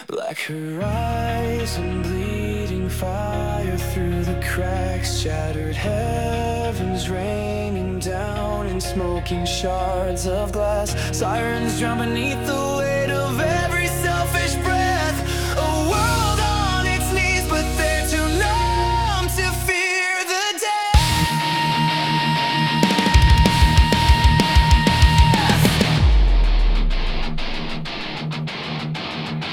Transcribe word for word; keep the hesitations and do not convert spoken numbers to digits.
Black horizon, bleeding fire through the cracks, shattered heavens raining down in smoking shards of glass. Sirens drown beneath the weight of every